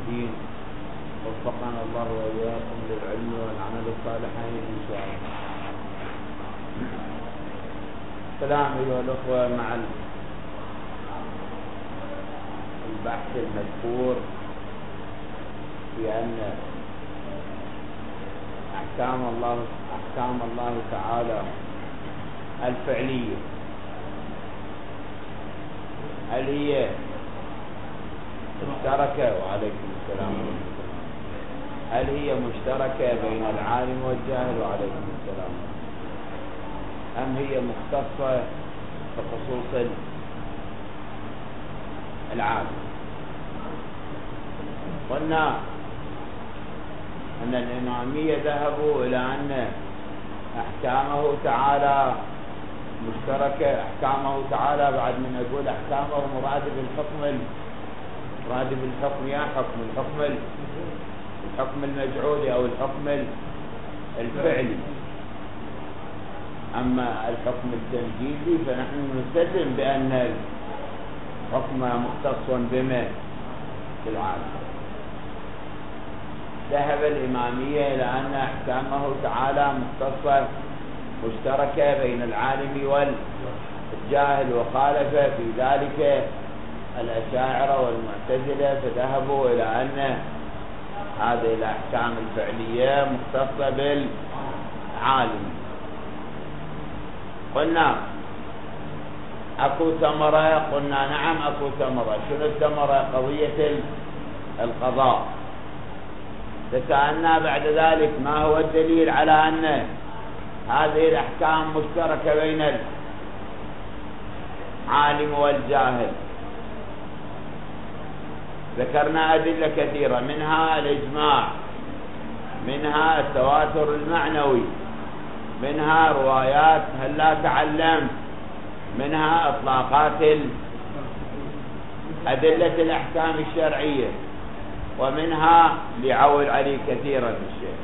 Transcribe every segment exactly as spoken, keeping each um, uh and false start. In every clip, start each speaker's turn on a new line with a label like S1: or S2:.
S1: الدين، وفقنا الله وإياكم للعلم والعمل الصالحين إن شاء الله. السلام أيها الأخوة، مع البحث المذكور في أن أحكام الله أحكام الله تعالى الفعلية هل هي مشتركة وعليكم السلام هل هي مشتركة بين العالم والجاهل وعليكم السلام أم هي مختصة بخصوص العالم؟ قلنا أن الإمامية ذهبوا إلى أن أحكامه تعالى مشتركة، أحكامه تعالى بعد من أقول أحكامه مراد بالحكم مراد بالحكم يا حكم الحكم الحكم المجعولي أو الحكم الفعلي. أما الحكم التنجيزي فنحن نسلم بأن الحكم مختص بما في العالم. ذهب الإمامية إلى أن أحكامه تعالى مختصة مشتركة بين العالم والجاهل، وخالف في ذلك الأشاعرة والمعتزلة، فذهبوا إلى أن هذه الأحكام الفعلية مختصة بالعالم. قلنا أكو ثمرة، قلنا نعم أكو ثمرة. شنو الثمرة؟ قضية القضاء. فسألنا بعد ذلك ما هو الدليل على أن هذه الأحكام مشتركة بين العالم والجاهل؟ ذكرنا أدلة كثيرة، منها الإجماع، منها التواتر المعنوي، منها روايات هل لا تعلم، منها إطلاقات أدلة الأحكام الشرعية، ومنها لعول علي كثيرا الشيخ.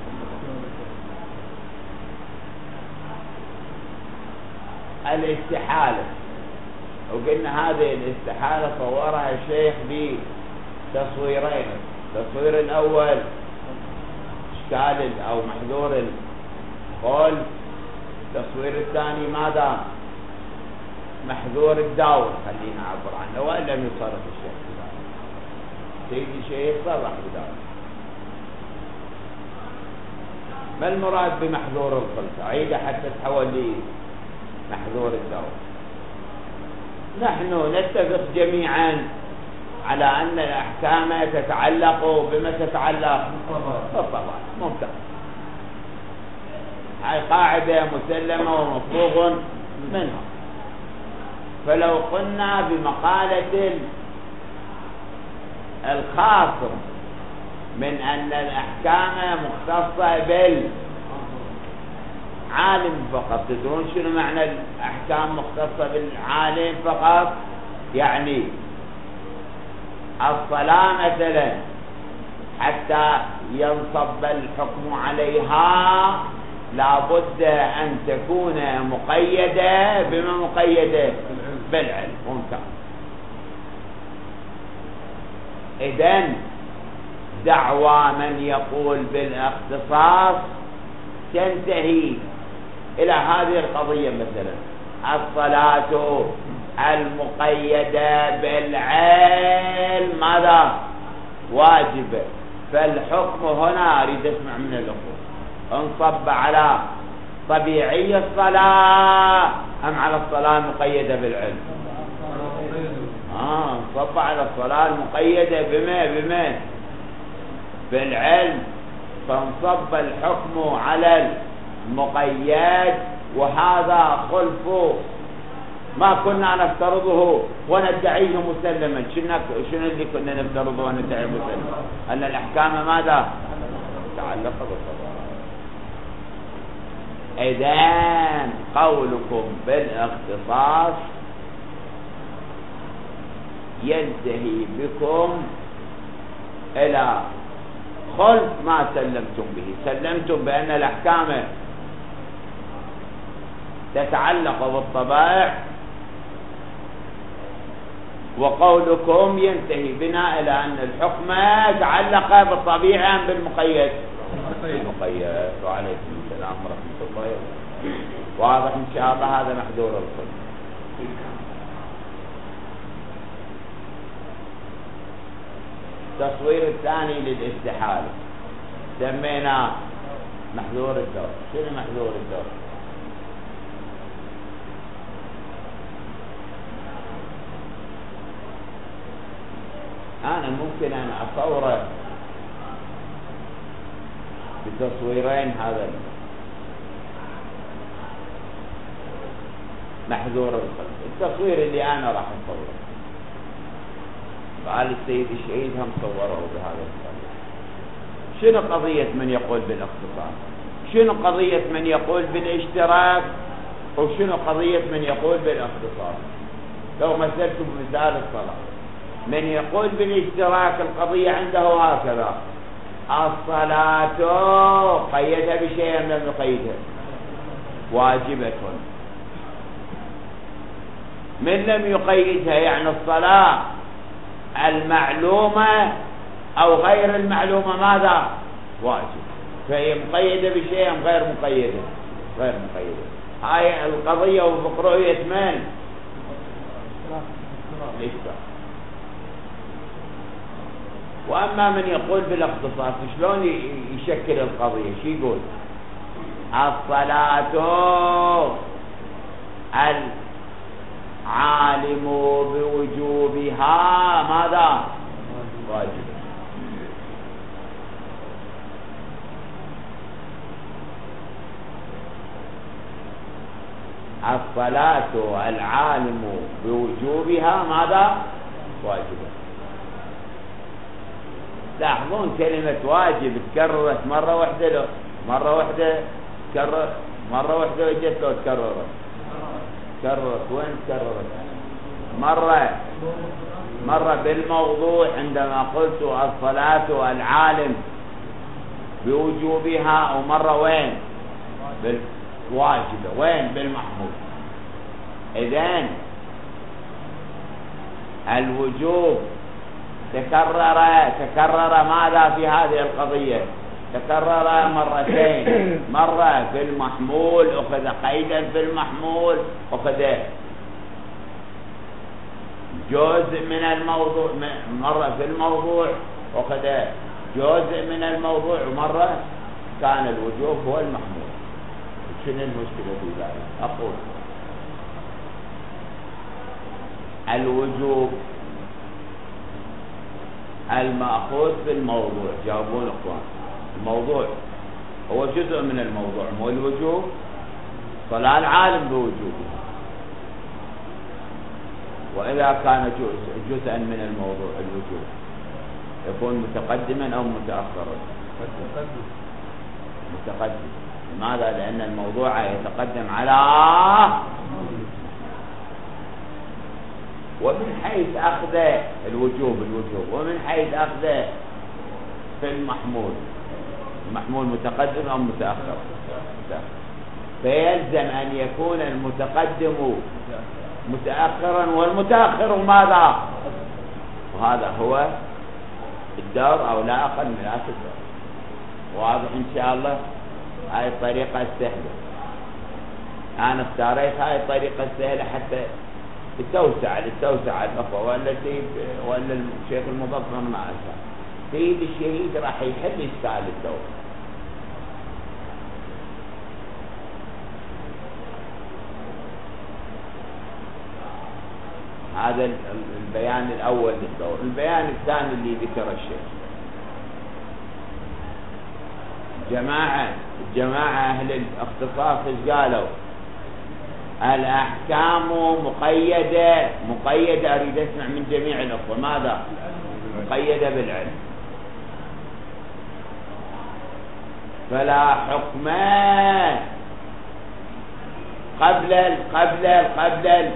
S1: الاستحالة، وقلنا هذه الاستحالة صورها الشيخ بتصويرين. التصوير الأول إشكال أو محذور القول، التصوير الثاني ماذا؟ محذور الداور. خلينا أعبر عنه وإن لم يصرف الشيخ بذلك، سيدي شيخ صرح بذلك. ما المراد بمحذور الخلط؟ أعيده حتى تحول لي محذور الدور. نحن نتفق جميعا على أن الأحكام تتعلق بما تتعلق بالقضاء. ممتاز، هاي قاعدة مسلمة ومفروغ منها. فلو قلنا بمقالة الخاصر من أن الأحكام مختصة بالعالم فقط، تدرون شنو معنى الأحكام مختصة بالعالم فقط؟ يعني الصلاة مثلا حتى ينصب الحكم عليها لابد أن تكون مقيدة بما مقيدة بالعلم. ممتاز. إذن دعوى من يقول بالاختصاص تنتهي إلى هذه القضية. مثلا الصلاة المقيدة بالعلم ماذا؟ واجبة. فالحكم هنا أريد أسمع من الأخوة، انصب على طبيعي الصلاة أم على الصلاة المقيدة بالعلم؟ آه انصب على الصلاة المقيدة بما بما بالعلم، فانصب الحكم على المقيد. وهذا خلف ما كنا نفترضه وندعيه مسلما. شنو اللي كنا نفترضه وندعيه مسلما؟ أن الأحكام ماذا؟ تعلق بالقضاء. إذن قولكم بالاختصاص ينتهي بكم إلى خلف ما سلمتم به. سلمتم بأن الأحكام تتعلق بالطبائع وقولكم ينتهي بنا إلى أن الحكم تعلق بالطبيعة أم بالمقيد؟ بالمقيد. وعليكم السلام ورحمة الله وبركاته. واضح إن شاء الله. هذا محذور الخلق. التصوير الثاني للاستحالة سميناه محذور الدور. شنو محذور الدور؟ أنا ممكن أن أصوره بتصويرين. هذا محذور الخلق. التصوير اللي أنا راح أصوره قال السيد الشهيد هم صوره بهذا الطريقة. شنو قضية من يقول بالاختصاص؟ شنو قضية من يقول بالاشتراك؟ وشنو قضية من يقول بالاختصاص؟ لو مثلت بمثال الصلاة، من يقول بالاشتراك القضية عنده هكذا: الصلاة قيدها بشيء أم لم يقيدها؟ واجبة. من لم يقيدها يعني الصلاة المعلومة أو غير المعلومة ماذا؟ واجب. فهي مقيدة بشيء أم غير مقيدة؟ غير مقيدة. هاي القضية وبرؤية من؟ الاشتراك. وأما من يقول بالاختصاص شلون يشكل القضية؟ شو يقول؟ الصلاة العالم بوجوبها ماذا؟ واجب. الصلاة العالم بوجوبها ماذا؟ واجب. لاحظون كلمة واجب تكررت مرة واحدة لو مرة واحدة تكرر مرة واحدة وجت لو تكررت تكررت وين تكررت؟ مرة مرة بالموضوع عندما قلت الصلاة العالم بوجوبها، ومرة وين؟ بالواجبة. وين؟ بالمحمود. إذن الوجوب تكرر تكرر ماذا في هذه القضية؟ تكرر مرتين. مرة في المحمول أخذ قيدا في المحمول، أخذ جزء من الموضوع. مرة في الموضوع أخذ جزء من الموضوع، ومرة كان الوجوب هو المحمول. شنو المشكلة في ذلك؟ أقول الوجوب المأخوذ بالموضوع. جاوبون اخوان. الموضوع هو جزء من الموضوع، مو الوجوب. صلاة العالم بوجوبه، وإذا كان جزء جزءا من الموضوع الوجوب يكون متقدما أو متأخرا؟ متقدم. لماذا؟ لأن الموضوع يتقدم على. ومن حيث أخذ الوجوب الوجوب ومن حيث أخذ في المحمول، المحمول متقدم أو متأخر؟ فيلزم أن يكون المتقدم متأخرا والمتأخر ماذا؟ وهذا هو الدور أو لا أقل من هذا الدور. واضح إن شاء الله. هاي الطريقة السهلة. أنا اختاريت هاي الطريقة السهلة حتى التوسع التوسع الأخوة، ولا سيد ولا الشيخ المظفر ما أشاء. سيد الشهيد راح يحل إشكال الدور. هذا البيان الأول للدور. البيان الثاني اللي ذكر الشيخ، جماعة الجماعة أهل الاختصاص ايش قالوا؟ الأحكام مقيدة مقيدة أريد أسمع من جميع الأخوة. ماذا؟ مقيدة بالعلم. فلا حكم قبل ال قبل ال قبل العلم.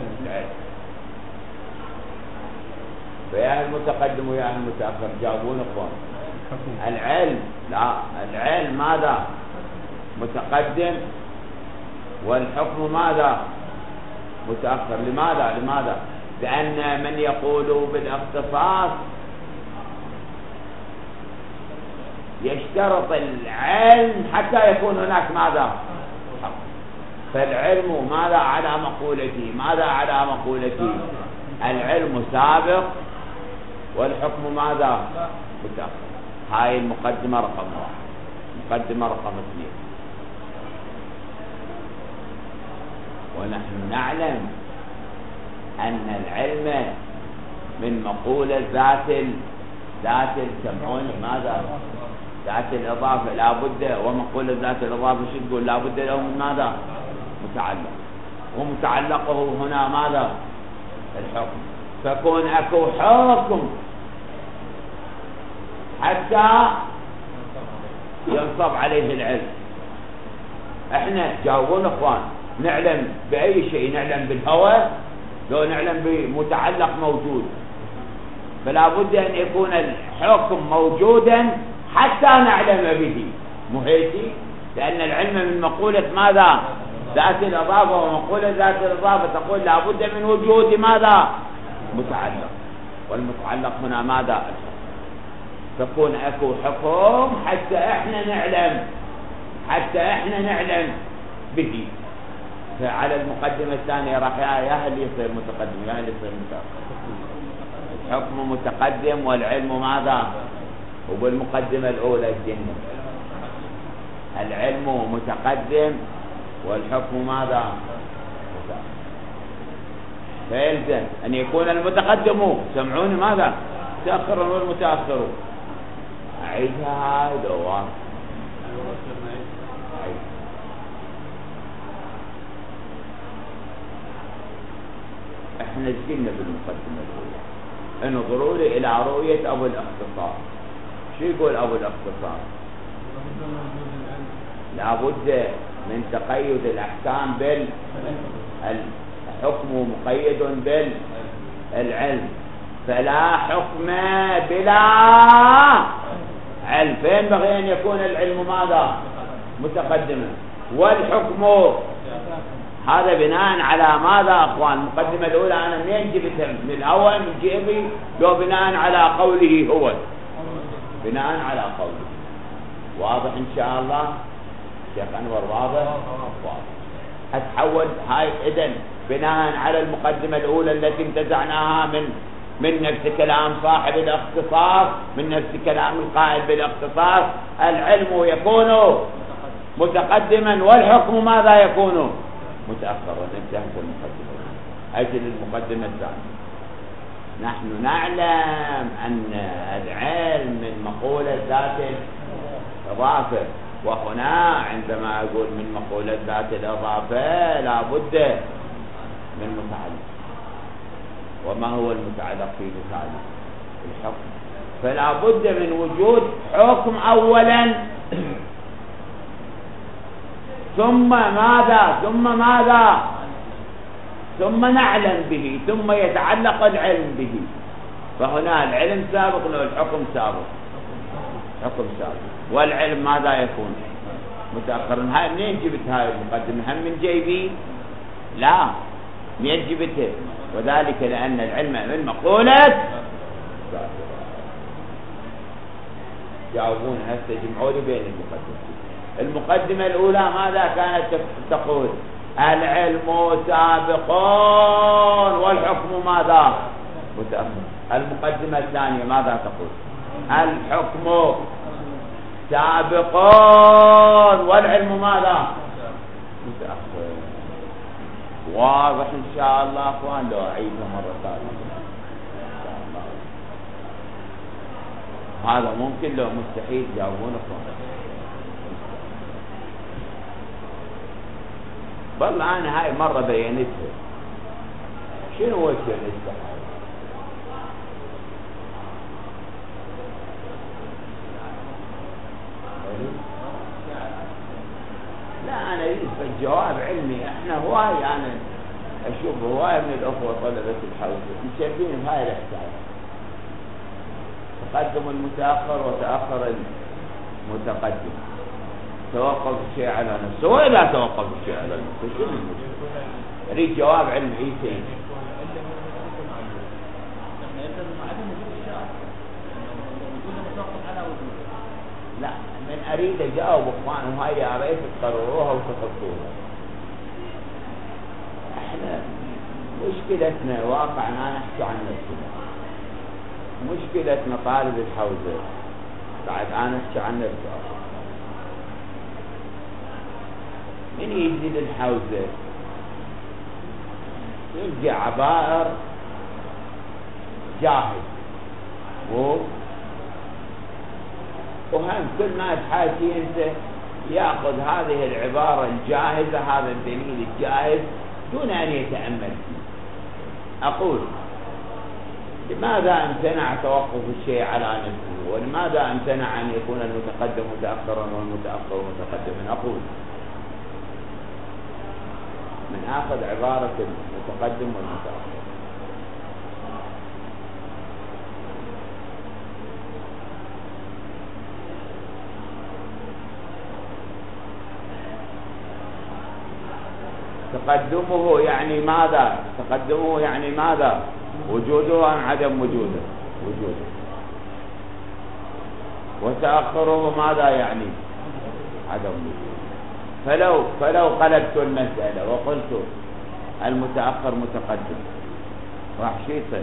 S1: فيا المتقدم ويا المتأخر جاوبون اخوان. العلم لا العلم ماذا؟ متقدم، والحكم ماذا؟ متأخر. لماذا؟ لماذا؟ لأن من يقول بالاختصاص يشترط العلم حتى يكون هناك ماذا؟ فالعلم ماذا على مقولته؟ ماذا على مقولته؟ العلم سابق والحكم ماذا؟ متأخر. هاي المقدمة رقم واحد. مقدمة رقم اثنين، ونحن نعلم أن العلم من مقولة ذات ذات سمعون ماذا؟ ذات الإضافة لا بد، ومقولة ذات الإضافة شو تقول؟ لا بد له من ماذا؟ متعلق، ومتعلقه هنا ماذا؟ الحكم. فكون أكو حكم حتى ينصب عليه العلم. احنا جاوبون اخوان، نعلم بأي شيء؟ نعلم بالهوى؟ لو نعلم بمتعلق موجود، فلا بد أن يكون الحكم موجودا حتى نعلم به، مو هيك؟ لأن العلم من مقولة ماذا؟ ذات الإضافة، ومقولة ذات الإضافة تقول لا بد من وجود ماذا؟ متعلق، والمتعلق هنا ماذا؟ تكون اكو حكم حتى احنا نعلم حتى احنا نعلم به. فعلى المقدمة الثانية راح يا اللي يصير متقدم يا اللي يصير متأخر. الحكم متقدم والعلم ماذا؟ وبالمقدمة الأولى الجنة العلم متقدم والحكم ماذا؟ متأخر. فيلزم أن يكون المتقدم سمعوني ماذا؟ متأخر والمتأخر. أعيدها دوار. احنا جينا بالمقدمة الأولى. انظروا لي إلى رؤية أبو الاختصار. شو يقول أبو الاختصار؟ لابد من تقيد الأحكام بالحكم مقيد بالعلم، فلا حكم بلا علم. فينبغي أن يكون العلم ماذا؟ متقدما، والحكم هذا بناء على ماذا أخوان؟ المقدمة الأولى أنا منين جبتها؟ من الأول من جيبي؟ لو بناء على قوله هو، بناء على قوله. واضح إن شاء الله شيخ أنور؟ واضح؟ واضح. أتحول هاي إذن بناء على المقدمة الأولى التي انتزعناها من من نفس كلام صاحب الاختصاص، من نفس كلام القائل بالاختصاص، العلم يكون متقدما والحكم ماذا يكون؟ متأخرا. انتهت المقدمة. أجل المقدمة الثانية. نحن نعلم أن العلم من مقولة ذات الإضافة، وهنا عندما أقول من مقولة ذات الإضافة لا بد من متعلق. وما هو المتعلق في متعلق؟ الحكم. فلا بد من وجود حكم أولا، ثم ماذا؟ ثم ماذا؟ ثم نعلم به، ثم يتعلق العلم به. فهنا العلم سابق له الحكم سابق، حكم سابق، والعلم ماذا يكون؟ متأخر. هاي منين جبت هاي المقدمة؟ هم من جيبي؟ لا، منين جبتها؟ وذلك لأن العلم من مقولة. جاوبون هسه، جمعوا لي بين المقدمة. المقدمة الأولى ماذا كانت تقول؟ العلم سابق والحكم ماذا؟ متأخر. المقدمة الثانية ماذا تقول؟ الحكم سابق والعلم ماذا؟ متأخر. واضح إن شاء الله أخوان؟ لو أعيدها مرة ثانية إن شاء الله. هذا ممكن لو مستحيل؟ جاوبون أخوان. والله أنا هاي مرة بينتها. شنو وجه الاستحالة؟ لا أنا يجب الجواب علمي. إحنا هواي أنا أشوف هواي من الأخوة طلبة الحوزة مشاركين بهاي الإحساس، تقدم المتأخر وتأخر المتقدم، توقف الشيء على نفسه ولا توقف الشيء على نفسه. شنو المشكلة؟ أريد جواب علمي. عيسى لا، من أريد أجاوب إخوان وهاي يا ريت تقرروها وتحطوها. إحنا مشكلتنا واقعنا نحكي عن نفسنا، مشكلتنا طالب الحوزة بعد أنا أحكي عن نفسي. من يجي للحوزة يلقى عبائر جاهز و وهم كل ما تحاكي انت ياخذ هذه العبارة الجاهزة، هذا الدليل الجاهز دون ان يتأمل فيه. اقول لماذا امتنع توقف الشيء على نفسه؟ ولماذا امتنع ان يكون المتقدم متأخرا والمتأخر متقدما؟ اقول من اخذ عبارة المتقدم والمتأخر، تقدمه يعني ماذا؟ تقدمه يعني ماذا؟ وجوده أم عدم وجوده؟ وجوده. وتأخره ماذا يعني؟ عدم وجوده. فلو فلو قلبت المسألة وقلت المتأخر متقدم راح شو يصير؟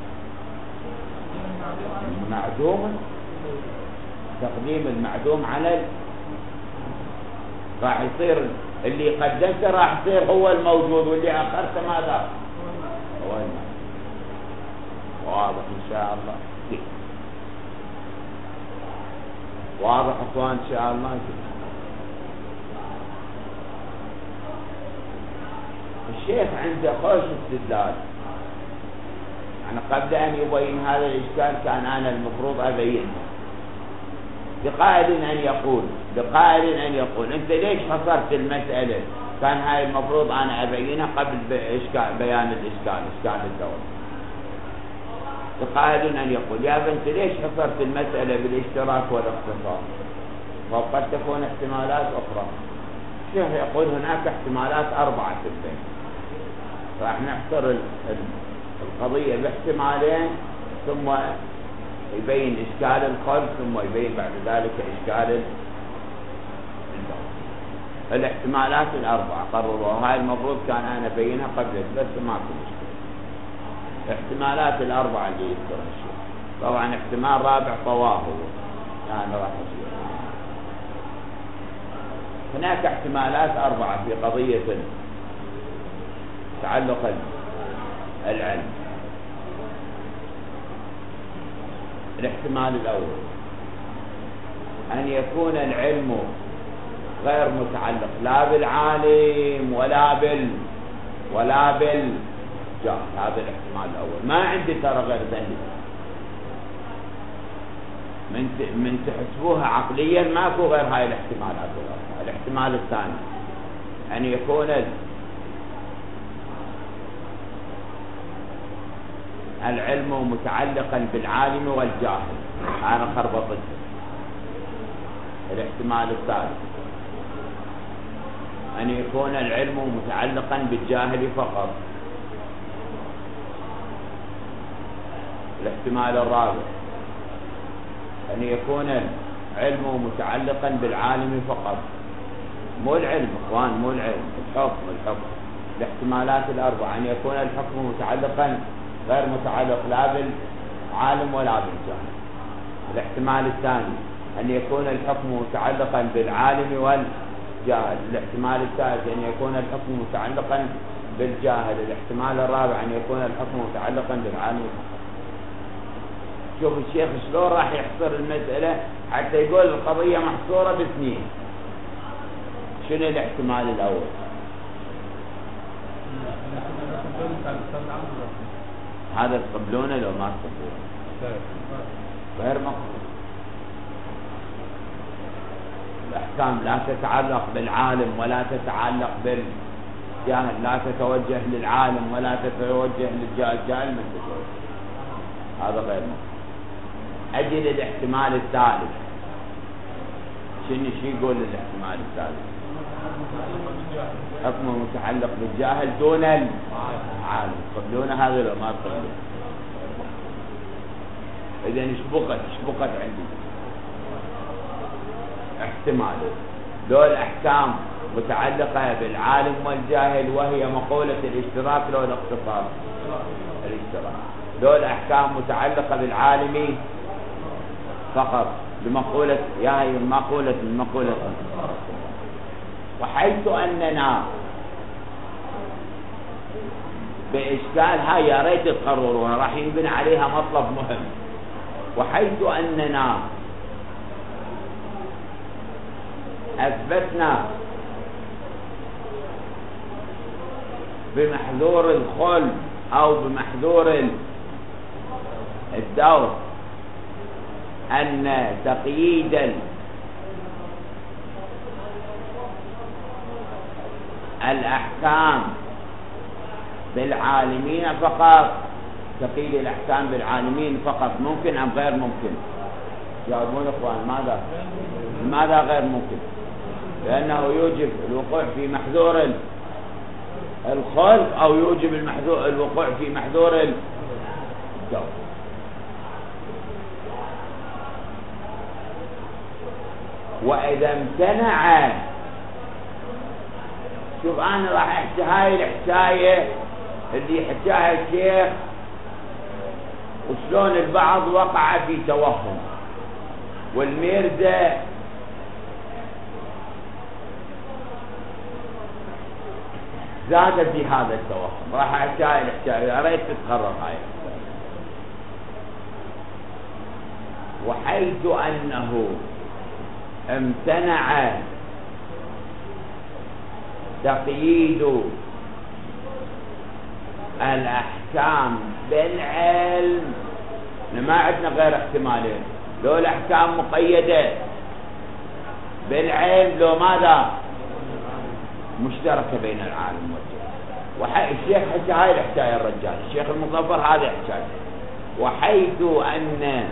S1: معدوم، تقديم المعدوم على ال... راح يصير اللي قدمته راح يصير هو الموجود، واللي أخرته ماذا؟ هو الموجود. واضح إن شاء الله؟ واضح أخوان إن شاء الله؟ الشيخ عنده خوش استدلال، يعني قبل أن يبين هذا الإشكال كان أنا المفروض أبينه. بقائل أن يقول بقائل أن يقول أنت ليش حصرت المسألة؟ كان هاي المفروض أنا أبينها قبل بإشكال بيان الإشكال، إشكال الدور. بقائل أن يقول يا بنت ليش حصرت المسألة بالاشتراك والاختصاص؟ وقد تكون احتمالات أخرى. الشيخ يقول هناك احتمالات أربعة في البيت، راح نحصر القضية باحتمالين ثم يبين إشكال الخلف ثم يبين بعد ذلك إشكال الدور. الاحتمالات الأربعة قرروا، هاي المفروض كان أنا بينها قبل بس ما في مشكلة. احتمالات الأربعة اللي يذكرها الشيخ، طبعا احتمال رابع طواه يعني راح يصير. هناك احتمالات أربعة في قضية تعلق العلم. الاحتمال الأول أن يكون العلم غير متعلق لا بالعالم ولا بال ولا بالجاهل. هذا الاحتمال الأول. ما عندي ترى غير ذلك، من من تحسبوها عقليا ماكو غير هاي الاحتمالات الأربعة. الاحتمال الثاني أن يكون العلم متعلقا بالعالم والجاهل، أنا خربطت. الاحتمال الثالث أن يكون العلم متعلقا بالجاهل فقط. الاحتمال الرابع أن يكون العلم متعلقا بالعالم فقط، مو العلم اخوان، مو العلم، الحكم الحكم. الاحتمالات الأربعة أن يكون الحكم متعلقا غير متعلق لا بالعالم ولا بالجاهل. الاحتمال الثاني أن يكون الحكم متعلقا بالعالم والجاهل. الاحتمال الثالث أن يكون الحكم متعلقا بالجاهل. الاحتمال الرابع أن يكون الحكم متعلقا بالعالم. شوف الشيخ شلون راح يحصر المسألة حتى يقول القضية محصورة باثنين. شنو الاحتمال الأول؟ هذا تقبلونه لو ما تقبلونه؟ غير مقبول. الأحكام لا تتعلق بالعالم ولا تتعلق بالجاهل، لا تتوجه للعالم ولا تتوجه للجاهل، الجاهل من تتوجه. هذا غير مقبول. أجل الاحتمال الثالث. شنو شي يقول الاحتمال الثالث؟ حكم متعلق بالجاهل دون العالم. تقبلون هذا لو ما تقبلون؟ إذا شبقت شبقت عندي احتمالي. دول أحكام متعلقة بالعالم والجاهل، وهي مقولة الاشتراك لو الاختصاص الاشتراك. دول أحكام متعلقة بالعالم فقط بمقولة يا هي مقولة المقولة. وحيث أننا بإشكال هاي يا ريت تقررونها، راح ينبني عليها مطلب مهم. وحيث أننا أثبتنا بمحذور الخل أو بمحذور الدور أن تقييد الأحكام بالعالمين فقط، تقييد الأحكام بالعالمين فقط ممكن أم غير ممكن؟ جاوبون إخوان. ماذا؟ ماذا غير ممكن؟ لأنه يوجب الوقوع في محذور الخلق أو يوجب المحذور الوقوع في محذور الجو. وإذا امتنع، شوف أنا راح أحكي هاي الحكاية اللي حكاها الشيخ وشلون البعض وقع في توهم، والميرزا زاد في هذا التوهم. راح أحكي هاي الحكاية يا ريت تتقرر هاي. وحيث أنه امتنع تقييد الأحكام بالعلم، ما عندنا غير احتمالين، لو الأحكام مقيدة بالعلم لو ماذا مشتركة بين العالم والجاهل. الشيخ حكى هاي الحكاية الرجال الشيخ المظفر هذا حكاية. وحيث أن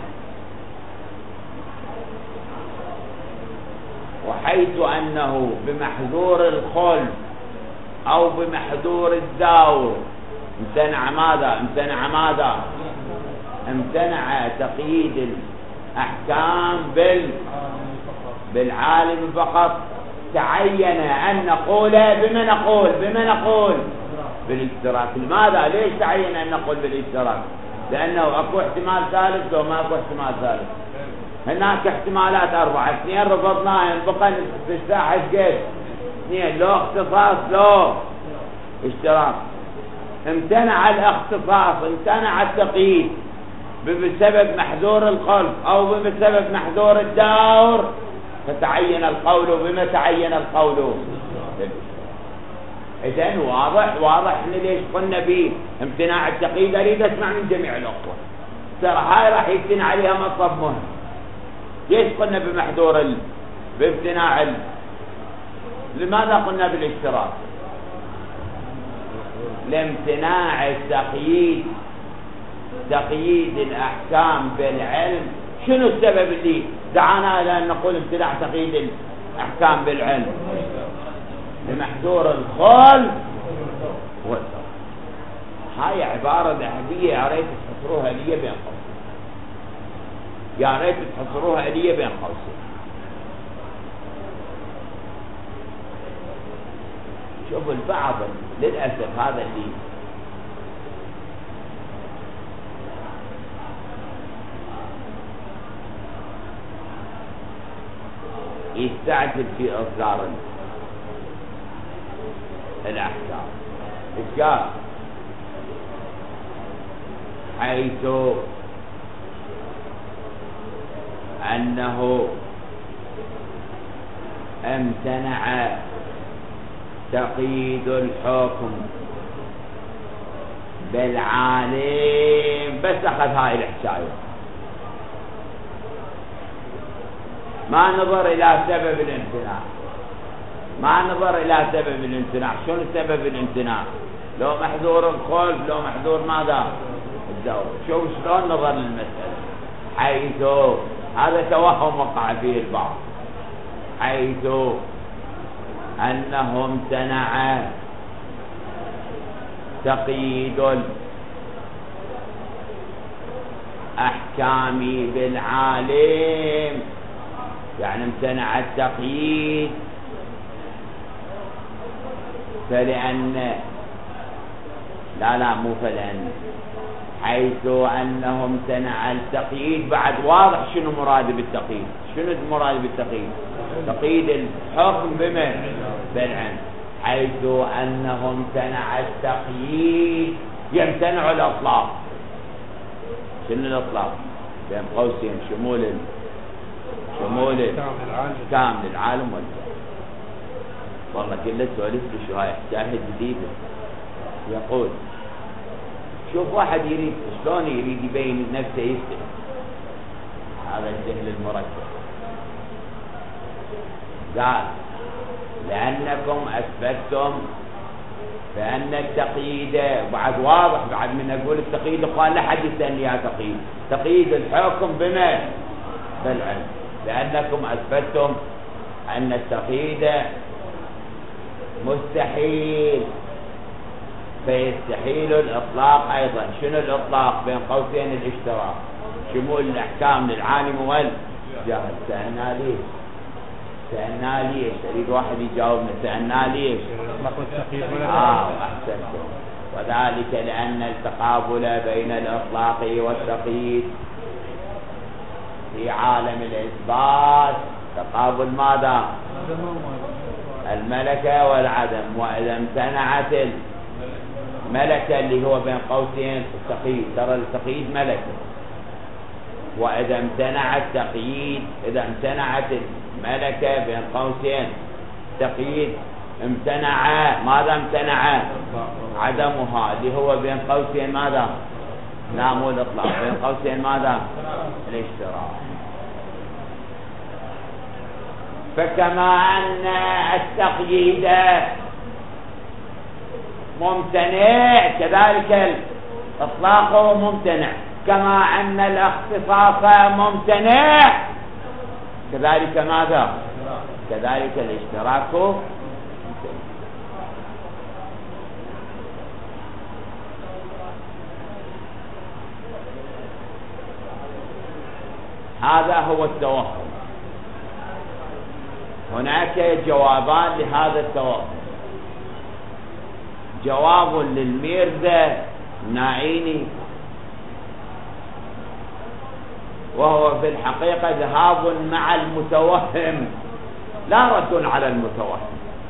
S1: وحيث أنه بمحذور الخلف أو بمحذور الدور امتنع ماذا؟ امتنع ماذا؟ امتنع تقييد الأحكام بال بالعالم فقط. تعين أن نقول بما نقول بما نقول بالاشتراك. لماذا؟ ليش تعين أن نقول بالاشتراك؟ لأنه أكو احتمال ثالث لو ما أكو احتمال ثالث. هناك احتمالات أربعة، اثنين رفضناهم بقى بالساحة قد اثنين، لو اختصاص لو اشتراك. امتنع الاختصاص، امتنع التقييد بسبب محذور الخلف أو بسبب محذور الدور، فتعين القول. بما تعين القول؟ إذن واضح واضح إن ليش قلنا به امتناع التقييد. أريد أسمع من جميع الأخوة، ترى هاي راح يبتنى عليها مطلب مهم. ليش قلنا بمحذور ال... بامتناع ال... لماذا قلنا بالاشتراك؟ لامتناع التقييد، تقييد الأحكام بالعلم. شنو السبب اللي دعانا إلى أن نقول امتناع تقييد الأحكام بالعلم؟ لمحذور الخال والدور. هاي عبارة ذهبية يا ريت تحصروها لي بين قوسين، يا ريت تحصروها لي بين قوسين. شوفوا البعض للأسف هذا اللي يستعجل في إصدار الأحكام. إيش قال؟ حيث أنه امتنع تقييد الحكم بالعالم، بس أخذ هاي الحكاية، ما نظر إلى سبب الامتناع، ما نظر إلى سبب الامتناع. شنو سبب الامتناع؟ لو محذور الخلف لو محذور ماذا؟ الدور. شوف شلون نظر للمسألة. حيث هذا توهم وقع فيه البعض، حيث أنه امتنع تقييد الأحكام بالعالم، يعني امتنع التقييد، فلأن لا لا مو فلأن حيث أنه امتنع التقييد. بعد واضح شنو مراد بالتقييد. شنو المراد بالتقييد؟ تقييد الحكم بما بالعلم. حيث أنه امتنع التقييد يمتنع الإطلاق. شنو الإطلاق؟ بين قوسين شمول شمول كامل العالم والجهل. والله كله سولف شو هاي حكاية جديدة. يقول شوف واحد يريد شلون يريد يبين نفسه يفتح هذا الجهل المركب. قال لأنكم أثبتتم فأن التقييد، بعد واضح بعد من أقول التقييد قال لا حد يسألني يا تقييد، تقييد الحكم بما بالعلم. لأنكم أثبتتم أن التقييد مستحيل فيستحيل الإطلاق أيضا. شنو الإطلاق؟ بين قوسين الاشتراك، شمول الأحكام للعالم والجاهل. سألنا ليش؟ سألنا ليش؟ أريد واحد يجاوبنا. سألنا ليش؟ آه أحسنتم. وذلك لأن التقابل بين الإطلاق والتقييد في عالم الإثبات تقابل ماذا؟ الملكة والعدم. وإذا امتنعت الملكة اللي هو بين قوسين التقييد، ترى التقييد ملكة، وإذا امتنع التقييد، إذا امتنعت الملكة بين قوسين تقييد امتنع ماذا؟ امتنع عدمها اللي هو بين قوسين ماذا؟ لا مو الإطلاق، بين قوسين ماذا؟ الاشتراك. فكما أن التقييد ممتنع كذلك الإطلاق ممتنع، كما أن الاختصاص ممتنع كذلك ماذا؟ كذلك الاشتراك ممتنع. هذا هو التوهم. هناك جوابان لهذا التوهم. جواب للميرزا ناعيني، وهو في الحقيقة ذهاب مع المتوهم لا رد على المتوهم،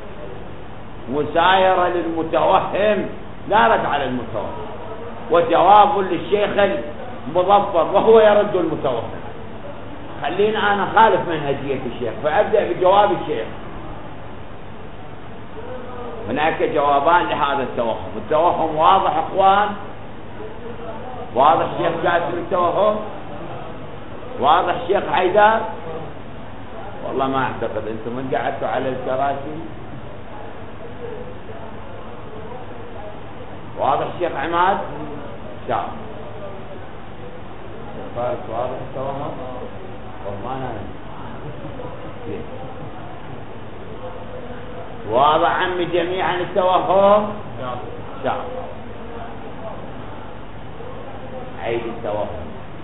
S1: مسايرة للمتوهم لا رد على المتوهم. وجواب للشيخ المظفر وهو يرد المتوهم. خلينا أنا خالف منهجية الشيخ فأبدأ بجواب الشيخ. هناك جوابان لهذا التوهم. التوهم واضح اخوان؟ واضح شيخ قاسم التوهم؟ واضح شيخ حيدر؟ والله ما اعتقد. انتم من قعدتوا على الكراسي؟ واضح شيخ عماد؟ شاء فارس واضح التوهم؟ والله انا واضح عمي جميعا التوهم؟ شاء عيد التوهم.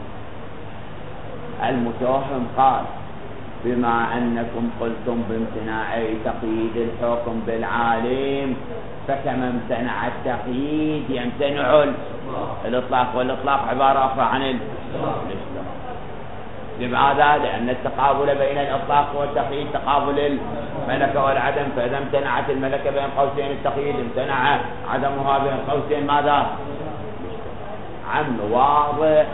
S1: المتوهم قال بما أنكم قلتم بامتناع تقييد الحكم بالعالم فكما امتنع التقييد يمتنع الإطلاق، والإطلاق عبارة أخرى عن الاشتراك. لماذا؟ لأن التقابل بين الإطلاق والتقييد تقابل الملكة والعدم، فإذا امتنعت الملكة بين قوسين التقييد امتنع عدمها بين قوسين ماذا؟ عم واضح.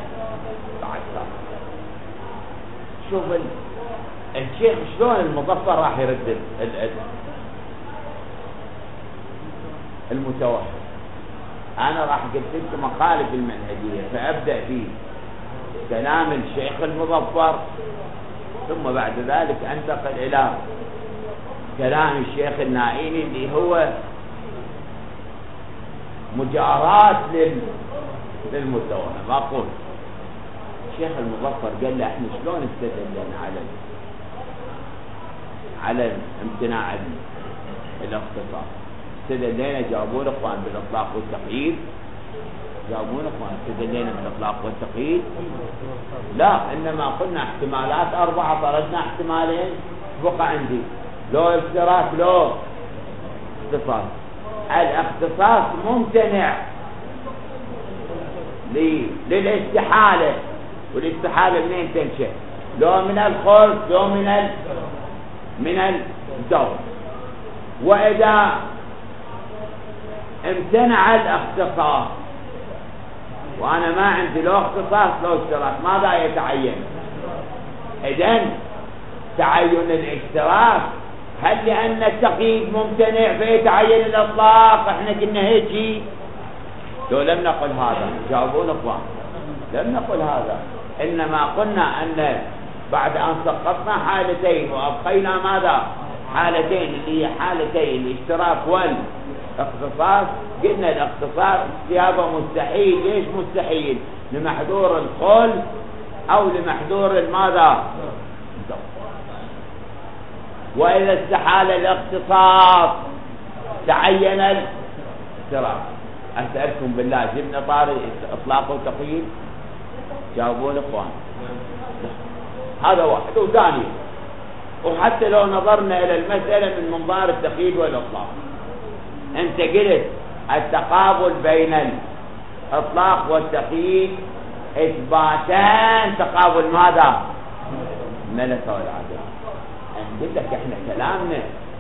S1: شوف الشيخ شلون المظفر راح يرد المتوهم. انا راح قلت لكم مخالف المنهجيه، فابدا في كلام الشيخ المظفر ثم بعد ذلك انتقل الى كلام الشيخ النائيني اللي هو مجارات للمتوهم. اقول الشيخ المظفر قال له احنا شلون استدلنا على على امتناع الاختصاص؟ استدلنا جابوا له اخوان بالاطلاق والتقييد جاوبونا اخوان استدلينا بالاطلاق والتقييد؟ لا، انما قلنا احتمالات اربعه، طردنا احتمالين بقى عندي، لو اشتراك لو اختصاص. الاختصاص ممتنع للاستحاله، والاستحاله منين تنشأ؟ لو من الخلق لو من ال من الدور. واذا امتنع الاختصاص وانا ما عندي لو اختصاص لو اشتراك، ماذا يتعين؟ اذن تعين الاشتراك هل لان التقييد ممتنع فيتعين الاطلاق؟ احنا قلنا هيك؟ لو لم نقل هذا جاوبون اخوان، لم نقل هذا، انما قلنا ان بعد ان سقطنا حالتين وابقينا ماذا؟ حالتين اللي هي حالتي الاشتراك والاختصاص. قلنا الاختصاص استيابه مستحيل. ليش مستحيل؟ لمحذور الخلف او لمحذور الماذا؟ واذا استحال الاختصاص تعين الاشتراك. اسالكم بالله جبنا طاري اطلاق وتقييد؟ جاوبون اخوان. هذا واحد. وثاني، وحتى لو نظرنا الى المساله من منظار التقييد والاطلاق، انت قلت التقابل بين الاطلاق والتقييد اثباتان تقابل ماذا؟ الملكه والعدل. قلت لك احنا كلامنا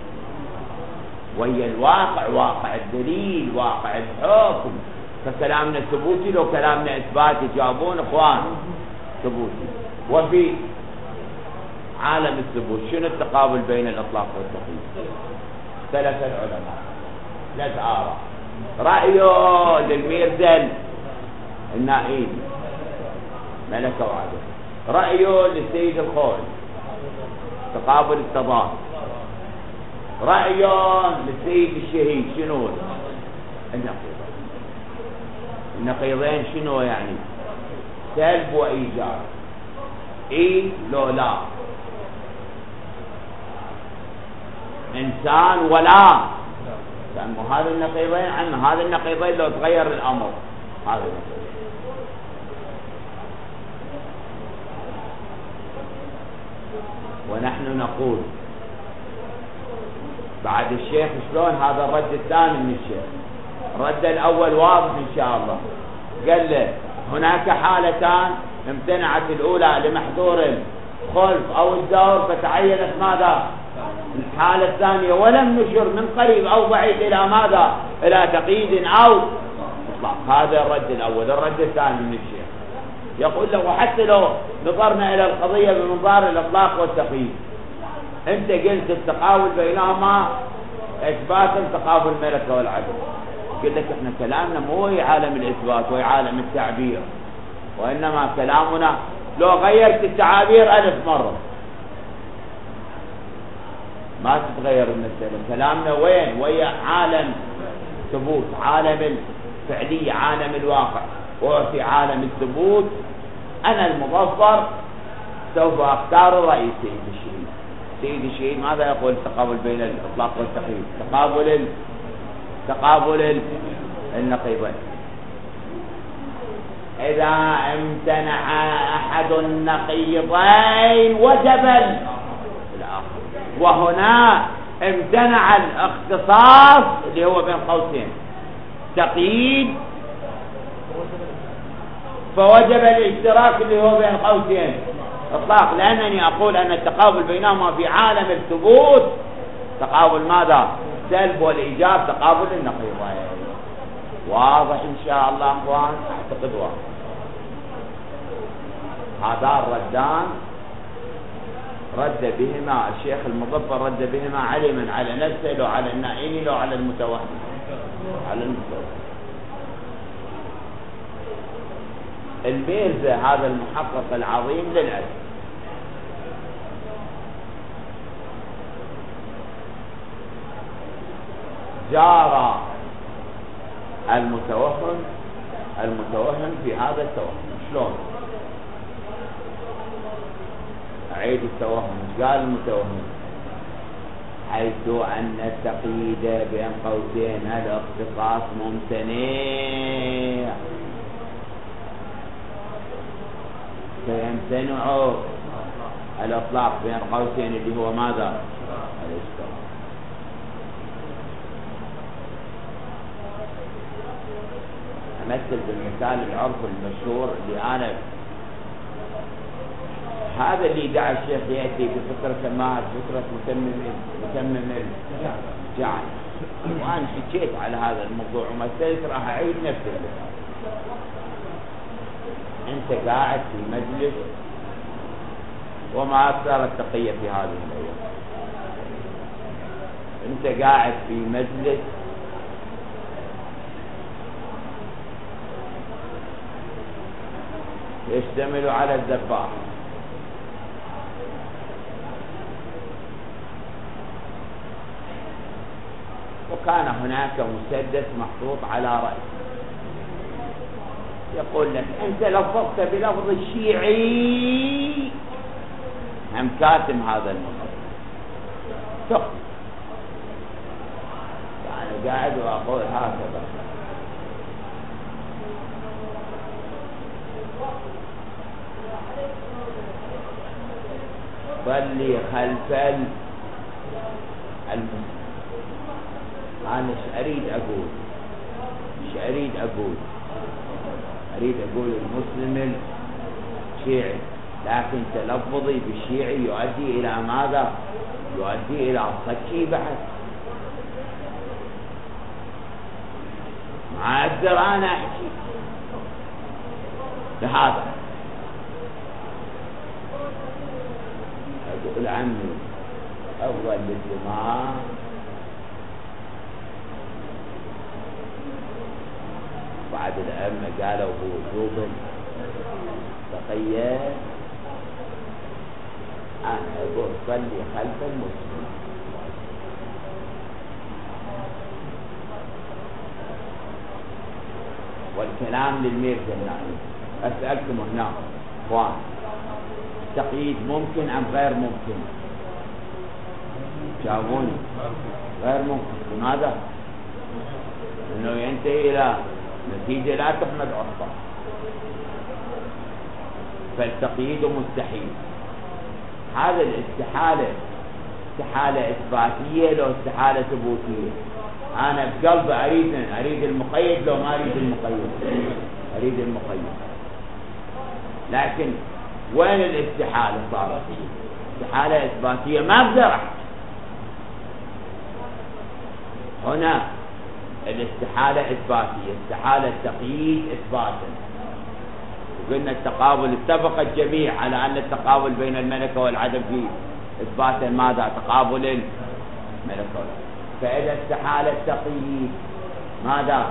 S1: وهي الواقع، واقع الدليل، واقع الحكم، فكلامنا ثبوتي لو كلامنا اثباتي. جاوبون اخوان. ثبوتي. وفي عالم الثبوت شنو التقابل بين الاطلاق والتقييد؟ ثلاث العلماء ثلاث آراء. رأيه للميرزل النائي ملكة وعدل، رأيه للسيد الخوي تقابل التضاد، رأيه للسيد الشهيد شنو؟ النقيضين. النقيضين شنو يعني؟ سلب وإيجاب. إي لو لا، إنسان ولا لأنه هذا النقيضين عن هذا النقيضين لو تغير الأمر هذا النقيضين. ونحن نقول بعد الشيخ شلون هذا الرد الثاني من الشيخ. الرد الأول واضح إن شاء الله. قال له هناك حالتان امتنعت الأولى لمحظور الخلف أو الدور فتعينت ماذا؟ الحالة الثانية، ولم نشر من قريب أو بعيد إلى ماذا؟ إلى تقييد أو إطلاق. هذا الرد الأول. الرد الثاني من الشيخ يقول له وحتى لو نظرنا إلى القضية بمنظار الإطلاق والتقييد، أنت قلت التقابل بينهما إثبات تقابل الملكة والعدل. قلت لك احنا كلامنا مو هي عالم الإثبات وهي عالم التعبير، وإنما كلامنا لو غيرت التعابير ألف مرة ما تتغير المسألة. كلامنا وين؟ وهي عالم ثبوت، عالم الفعلية، عالم الواقع. وفي عالم الثبوت أنا المظفر سوف أختار رأي سيد الشهيد. سيد الشهيد ماذا يقول؟ التقابل بين الإطلاق والتقييد، تقابل ال... تقابل ال... النقيضين. إذا امتنع أحد النقيضين وجب الآخر، وهنا امتنع الاختصاص اللي هو بين قوسين تقييد فوجب الاشتراك اللي هو بين قوسين اطلاق. لانني اقول ان التقابل بينهما في عالم الثبوت تقابل ماذا؟ سلب، والايجاب تقابل النقيضين. واضح ان شاء الله اخوان؟ اعتقد واضح. هذا الردان رد بهما الشيخ المظفر، رد بهما علما على نفسه لو على النائمي لو على المتوهم، على المتوهم. الميرزا هذا المحقق العظيم للأسف جار المتوهم المتوهم في هذا التوهم. شلون؟ أعيد التوهم. ايش قال المتوهم؟ حيث أن التقييد بين قوسين الاختصاص ممتنع يمتنع الإطلاق بين قوسين اللي هو ماذا؟ الاشتراك. أمثل بالمثال العرف المشهور اللي أنا هذا اللي دعا الشيخ يأتي بفكرة سماها فكرة متمم متمم الجعل، وأنا حكيت على هذا الموضوع ومثلت راح أعيد نفس المثال. أنت قاعد في مجلس وما أكثر التقية في هذه الأيام، أنت قاعد في مجلس يشتمل على الذباح، وكان هناك مسدس محطوط على رأسه، يقول لك أنت لفظت بلفظ الشيعي، هم كاتم هذا المنطق ثق. يعني قاعد وأقول هكذا صلي خلف المسلم. أنا مش أريد أقول مش أريد أقول أريد أقول المسلم الشيعي، لكن تلفظي بالشيعي يؤدي إلى ماذا؟ يؤدي إلى الصكي بعد. ما أقدر أنا أحكي لهذا. أقول عمي أول الدماء بعد الأئمة قالوا بوجوب تقية، أنا أقول صلي خلف المسلم. والكلام للمير جنائي. أسألكم هنا اخوان، التقييد ممكن أم غير ممكن؟ جاوبوني. غير ممكن. لماذا؟ إنه ينتهي إلى نتيجة لا تحمد عرفها، فالتقييد مستحيل. هذا الاستحالة استحالة إثباتية لو استحالة ثبوتية. أنا بقلبي أريد أريد المقيد لو ما أريد المقيد، أريد المقيد. لكن وين الاستحالة صارت؟ استحالة إثباتية ما أقدر أحكي. هنا الاستحالة إثباتية، استحالة التقييد إثباتا. وقلنا التقابل اتفق الجميع على أن التقابل بين الملكة والعدم فيه إثباتا ماذا؟ تقابل الملكة. فإذا استحالة التقييد ماذا؟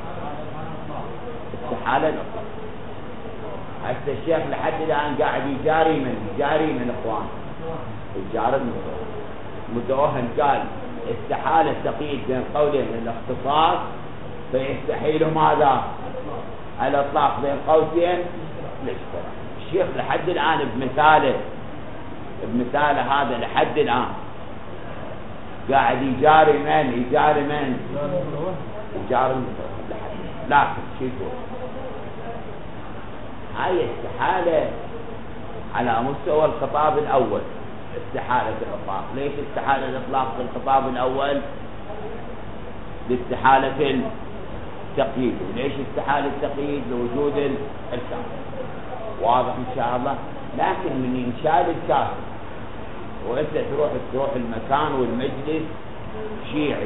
S1: استحالة الإطلاق. هسه الشيخ لحد الآن قاعد يجاري من يجاري من إخوان يجاري من متوهم قال استحالة التقييد بين قولين الاختصاص فيستحيل ماذا؟ الإطلاق بين قوسين الاشتراك. الشيخ لحد الآن بمثاله بمثاله هذا لحد الآن قاعد يجاري من يجاري من يجاري المتوهم لحد. لكن شو يقول؟ هاي استحالة على مستوى الخطاب الأول، استحالة الإطلاق. ليش استحالة الإطلاق في الخطاب الأول؟ لاستحالة التقييد. وليش استحالة التقييد؟ لوجود الكافر. واضح إن شاء الله. لكن من إنشاد الكافر وأنت تروح تروح المكان والمجلس شيعي،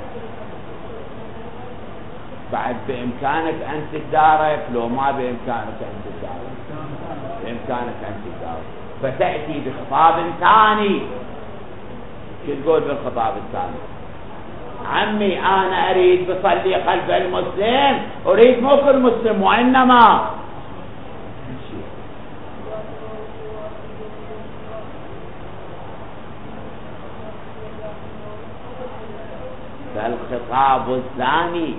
S1: بعد بإمكانك أن تتدارك لو ما بإمكانك أن تتدارك؟ بإمكانك أن تتدارك. فتأتي بخطاب ثاني. شو تقول بالخطاب الثاني؟ عمي أنا أريد بصلي خلف المسلم، أريد مو كل مسلم وإنما فالخطاب الثاني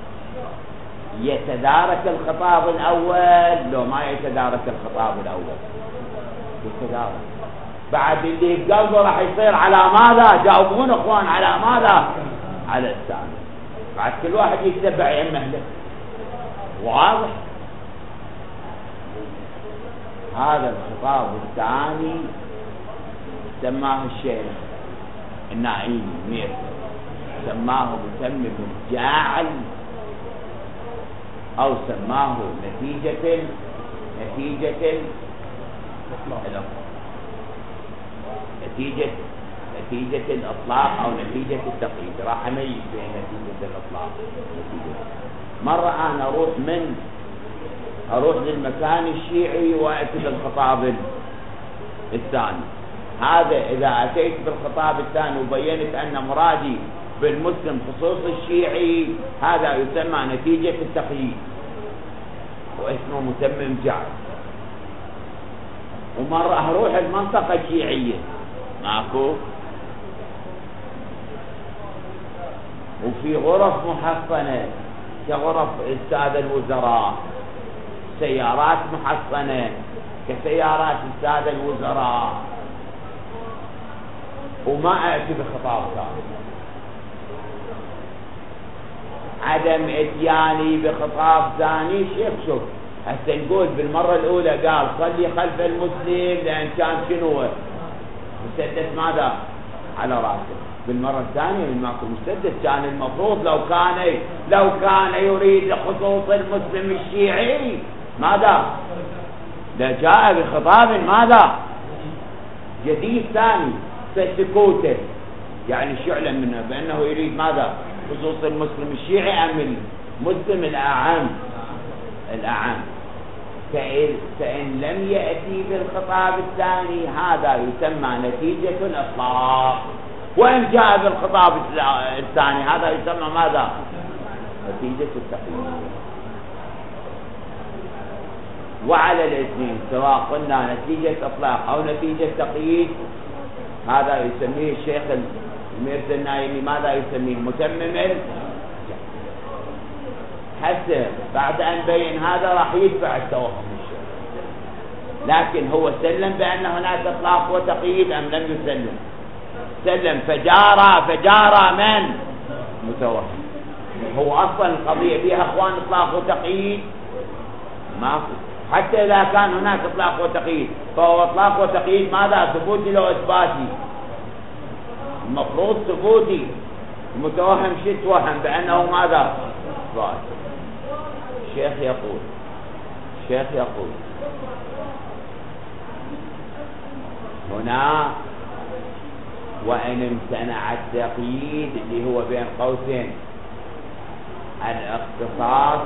S1: يتدارك الخطاب الأول لو ما يتدارك الخطاب الأول؟ يتدارك. بعد اللي بقلبه راح يصير على ماذا؟ جاوبون اخوان، على ماذا؟ على الثاني. بعد كل واحد يتبع يمه له. واضح؟ هذا الخطاب الثاني سماه الشيخ النائي مير، سماه مسمى الجاعل، أو سماه نتيجة نتيجة الإطلاق، نتيجة نتيجة الإطلاق أو نتيجة التقييد. راح أميز بين نتيجة الإطلاق نتيجة. مرة أنا أروح من أروح للمكان الشيعي وأتي بالخطاب الثاني. هذا إذا أتيت بالخطاب الثاني وبينت أن مرادي بالمسلم خصوص الشيعي، هذا يسمى نتيجة التقييد واسمه متمم جعل. ومرة أروح المنطقة الشيعية ماكو، وفي غرف محصنة كغرف السادة الوزراء، سيارات محصنة كسيارات السادة الوزراء، وما أتي بخطاب ثاني. عدم اتياني بخطاب ثاني شيخ شوف هسه نقول بالمرة الأولى قال صلي خلف المسلم لأن كان شنو مسدس ماذا على راسه. بالمرة الثانية من ماكو مسدس، كان المفروض لو كان لو كان يريد خصوص المسلم الشيعي ماذا لجاء بخطاب ماذا جديد ثاني سكوته، يعني شعلا منه بأنه يريد ماذا خصوص المسلم الشيعي أم المسلم الأعم الأعم. فإن لم يأتي بالخطاب الثاني هذا يسمى نتيجة الإطلاق، وإن جاء بالخطاب الثاني هذا يسمى ماذا نتيجة التقييد. وعلى الاثنين سواء قلنا نتيجة إطلاق أو نتيجة تقييد هذا يسميه الشيخ الميرزا النايمي ماذا يسميه متمم. حتى بعد أن بين هذا راح يدفع التوهم الشيخ، لكن هو سلم بأن هناك إطلاق وتقييد أم لم يسلم؟ سلم. فجارى فجارى من متوهم. هو أصلا القضية فيها أخوان إطلاق وتقييد ما حتى إذا كان هناك إطلاق وتقييد فهو إطلاق وتقييد ماذا ثبوتي لو إثباتي؟ المفروض ثبوتي. المتوهم شو توهم بأنه ماذا إثبات. الشيخ يقول الشيخ يقول هنا وإن امتنع التقييد اللي هو بين قوسين الاختصاص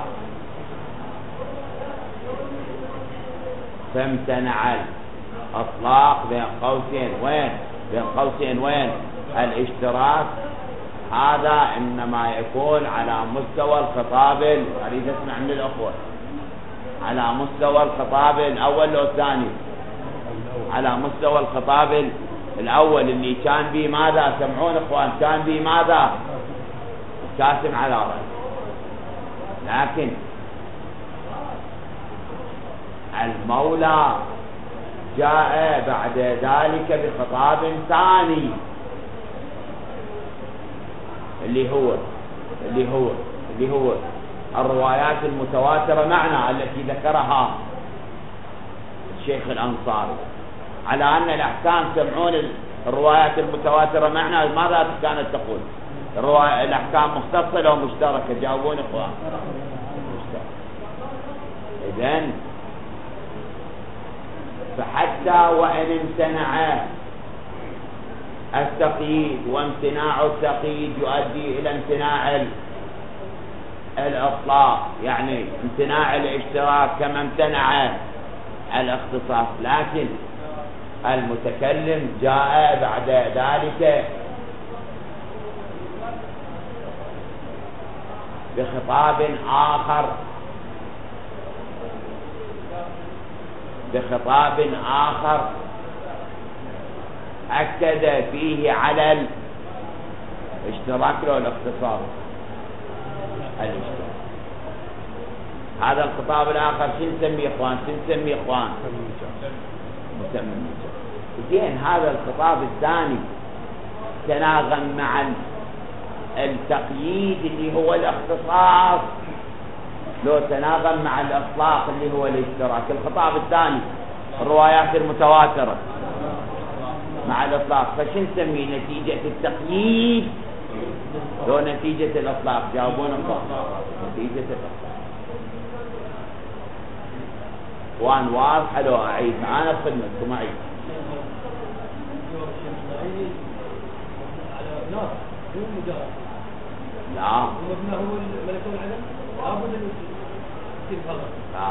S1: فامتنع الإطلاق بين قوسين وين بين قوسين وين الاشتراك، هذا إنما يكون على مستوى الخطاب. أريد أسمع من الأخوة على مستوى الخطاب الأول أو الثاني؟ على مستوى الخطاب الأول اللي كان به ماذا سمعون إخوان كان به ماذا كاسم على رأس. لكن المولى جاء بعد ذلك بخطاب ثاني اللي هو اللي هو اللي هو الروايات المتواترة معنا التي ذكرها الشيخ الأنصاري، على أن الأحكام سمعون الروايات المتواترة معنا ماذا كانت تقول؟ الرواية الأحكام مختصة أو مشتركة؟ جاوبون إخوان. إذن فحتى وإن امتنع التقييد، وامتناع التقييد يؤدي إلى امتناع الإطلاق، يعني امتناع الاشتراك كما امتنع الاختصاص، لكن المتكلم جاء بعد ذلك بخطاب آخر بخطاب آخر أكد فيه على الاشتراك له الاختصاص الاشتراك. هذا الخطاب الآخر شو نسميه إخوان؟ شو نسميه إخوان؟ متمم. زين هذا الخطاب الثاني تناغم مع التقييد اللي هو الاختصاص، لو تناغم مع الإطلاق اللي هو الاشتراك. الخطاب الثاني الروايات المتواترة مع الإطلاق. فشو نسميه؟ نتيجة التقييد لو نتيجة الإطلاق؟ جاوبونا صح. نتيجة الإطلاق. وان واضحة لو أعيد أنا بخدمتكم أعيد. لا
S2: هو ملكون العدم لابد ان يصير فرق.
S1: لا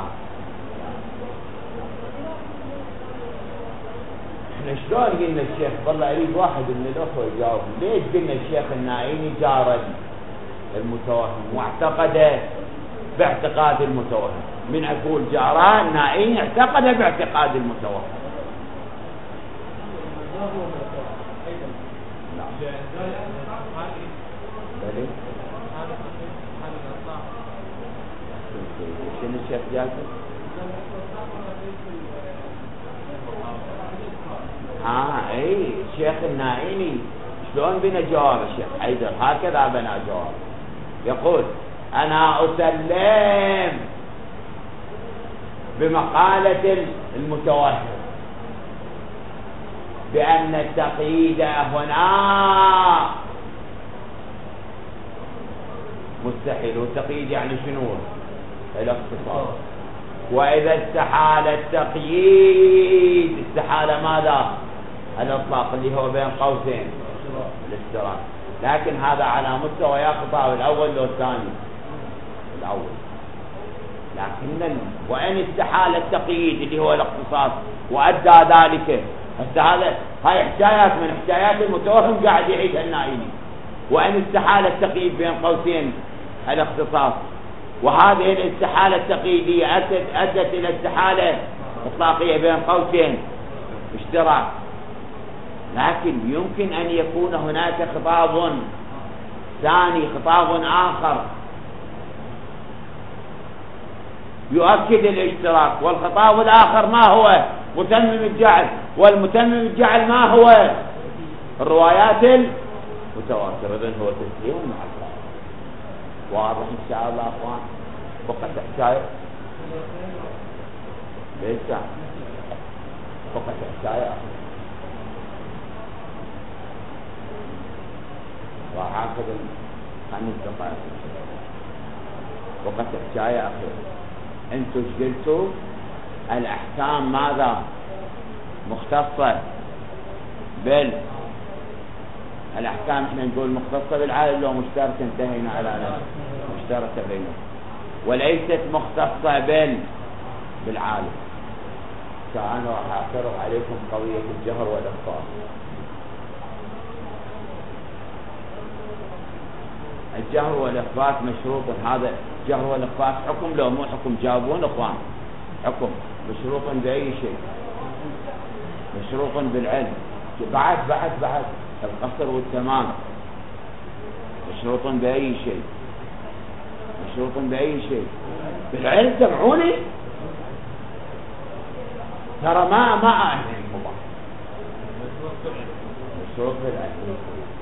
S1: احنا شلون قلنا الشيخ؟ والله اريد واحد من الاخوه يجاوب. ليش قلنا الشيخ النائيني جارد المتوهم واعتقد باعتقاد المتوهم؟ من اقول جاران النائيني اعتقد باعتقاد المتوهم. شنو الشيخ جاسم؟ ها اي الشيخ النائيني شلون بنا جواب الشيخ حيدر؟ هكذا بنا جواب. يقول انا اسلم بمقالة المتوهم بأن التقييد هنا مستحيل. والتقييد يعني شنو؟ الاختصاص. وإذا استحال التقييد استحال ماذا؟ الإطلاق اللي هو بين قوسين الاستراك. لكن هذا على مستوى يقطع الأول لو الثاني الأول. لكن وإن استحال التقييد اللي هو الاختصاص وأدى ذلك، هذا هاي حكايات من حكايات المتوهم قاعد يعيدها النائيني. وإن استحال التقييد بين قوسين الاختصاص، وهذه الاستحالة التقييدية أدت, أدت إلى استحالة إطلاقية بين قوسين اشتراك. لكن يمكن أن يكون هناك خطاب ثاني، خطاب آخر يؤكد الاشتراك. والخطاب الآخر ما هو؟ متمم الجعل. والمتمم الجعل ما هو؟ الروايات المتواترة. إذن هو تسليم مع الفارق. واضح إن شاء الله أخوان؟ فقط حكاية ليس فقط حكاية وهكذا خمس دقائق فقط حكاية أخير. أنتم قلتوا الأحكام ماذا؟ مختصة بال الأحكام احنا نقول مختصة بالعالم لو مشترك انتهينا على مشتركة بينهم، وليست مختصة بال بالعالم. فأنا راح أعترض عليكم قضية الجهر والإخفاء. الجهر والإخفاء مشروط. هذا الجهر والإخفاء حكم لو مو حكم؟ جاوبون اخوان. حكم مشروط بأي شيء؟ مشروط بالعلم. بعد بعد بعد القصر والتمام مشروط بأي شيء؟ مشروط بأي شيء؟ بالعلم. سمعوني ترى ما ما أهل المباح. مشروط بالعلم.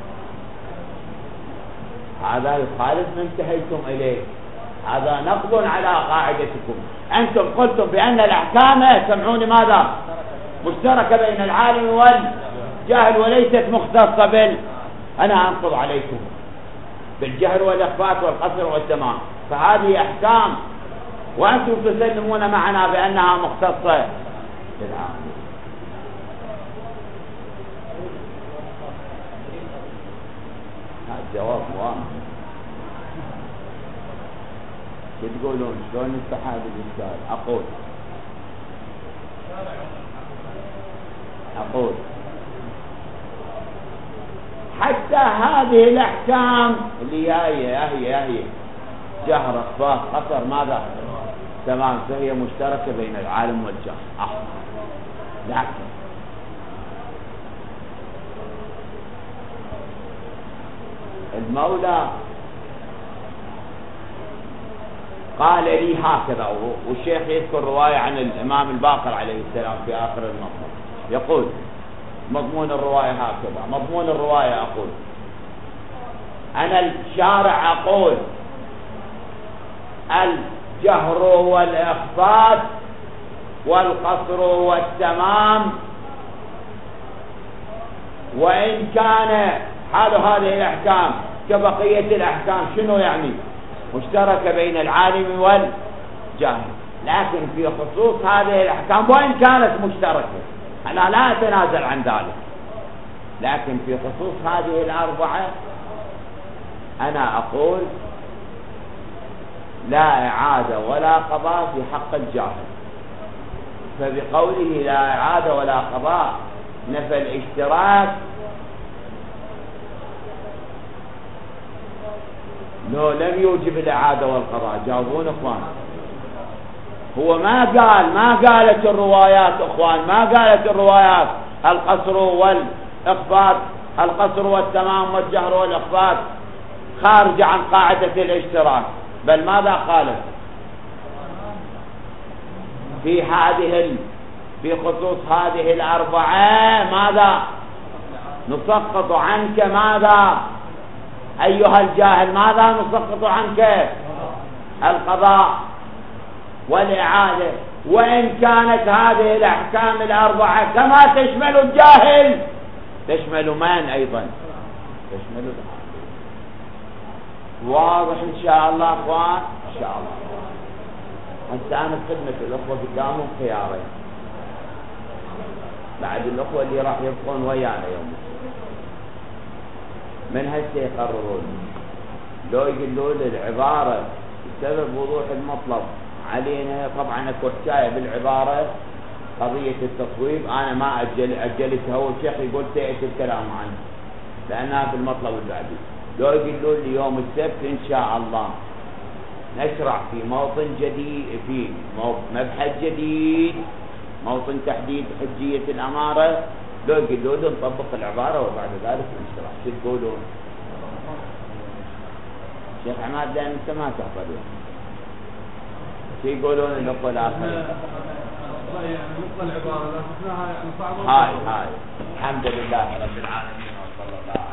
S1: هذا يخالف ما انتهيتم إليه. هذا نقض على قاعدتكم. أنتم قلتم بأن الأحكام سمعوني ماذا؟ مشتركة بين العالم والجاهل وليست مختصة بال. أنا أنقض عليكم بالجهل والإخفاء والقصر والتمام. فهذه أحكام وأنتم تسلمون معنا بأنها مختصة بالعالم. هذا الجواب واضح. شو تقولون؟ شلون نفتح هذا الإشكال؟ أقول أقول حتى هذه الأحكام اللي هي هي هي جهر إخفاء قصر ماذا؟ تمام. فهي مشتركة بين العالم والجهل. أه. لكن المولى قال لي هكذا. والشيخ يذكر رواية عن الإمام الباقر عليه السلام في آخر المطلب. يقول مضمون الرواية هكذا. مضمون الرواية أقول أنا الشارع أقول الجهر والإخفاء والقصر والتمام، وإن كان حال هذه الأحكام كبقية الأحكام شنو يعني؟ مشتركة بين العالم والجاهل، لكن في خصوص هذه الأحكام وإن كانت مشتركة أنا لا أتنازل عن ذلك، لكن في خصوص هذه الأربعة أنا أقول لا إعادة ولا قضاء في حق الجاهل. فبقوله لا إعادة ولا قضاء نفى الاشتراك، لو لم يوجب الإعادة والقضاء. جاوبون اخوان. هو ما قال ما قالت الروايات اخوان ما قالت الروايات القصر والإخفاض، القصر والتمام والجهر والإخفاض خارج عن قاعدة الاشتراك، بل ماذا قالت؟ في هذه في خصوص هذه الأربعة ماذا؟ نسقط عنك ماذا أيها الجاهل؟ ماذا نسقط عنك؟ القضاء والإعادة، وإن كانت هذه الأحكام الأربعة كما تشمل الجاهل تشمل من أيضا؟ تشمل الجاهل. واضح إن شاء الله أخوان؟ إن شاء الله. هسه أنا خدمة الأخوة قدامهم خيارين بعد الأخوة اللي راح يبقون ويانا يوم من هسه يقررون، لو يقولوا العبارة بسبب وضوح المطلب علينا. طبعا اكو حكاية بالعبارة قضية التصويب، أنا ما أجل أجلتها، والشيخ يقول سيأتي الكلام عنه لأنها في المطلب البعدي. لو يقولوا لي يوم السبت إن شاء الله نشرع في موطن جديد، في مبحث جديد، موطن تحديد حجية الأمارة، لو يقولوا لي نطبق العبارة وبعد ذلك نشرع. شو تقولون؟ شيخ عماد لأن أنت ما تحضر شو يقولون الأخوة الآخرين؟ هاي هاي الحمد لله رب العالمين وصلى الله